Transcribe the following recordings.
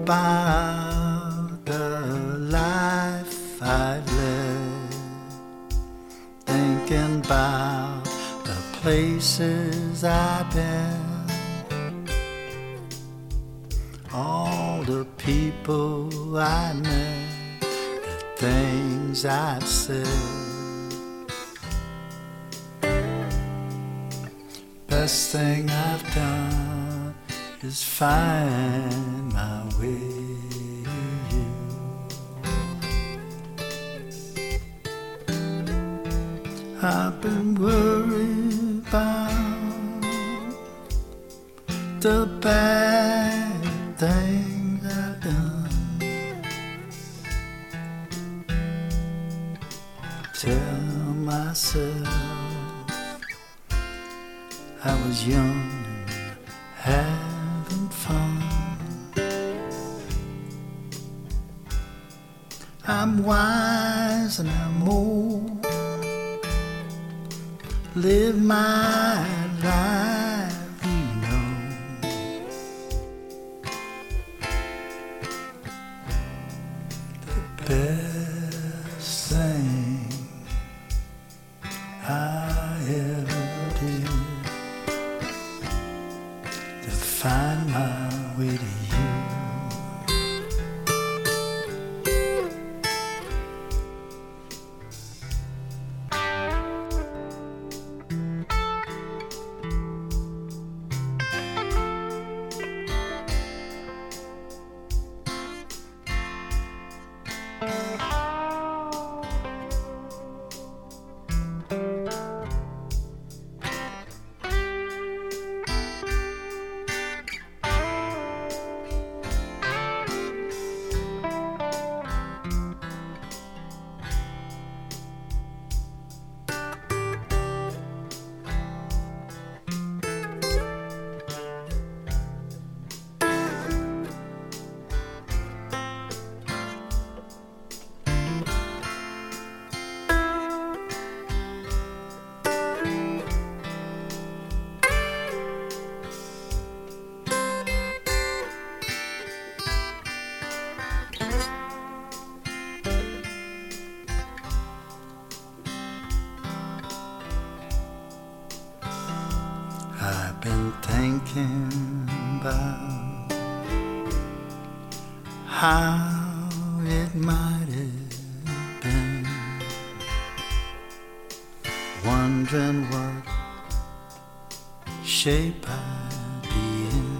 about the life I've led, thinking about the places I've been, all the people I met, the things I've said. Best thing I've done is find my way to you. I've been worried about the bad things I've done. Tell myself I was young and having fun. I'm wise and I'm old. Live my life, you know. The best thing I ever did, to find my way to you. I've been thinking about how it might have been, wondering what shape I'd be in.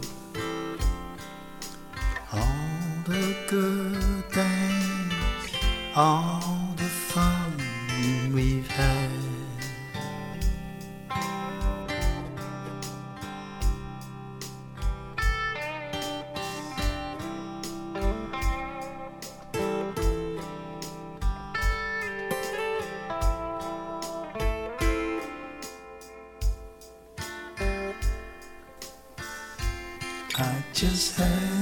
All the good things, all the fun we've had. I just had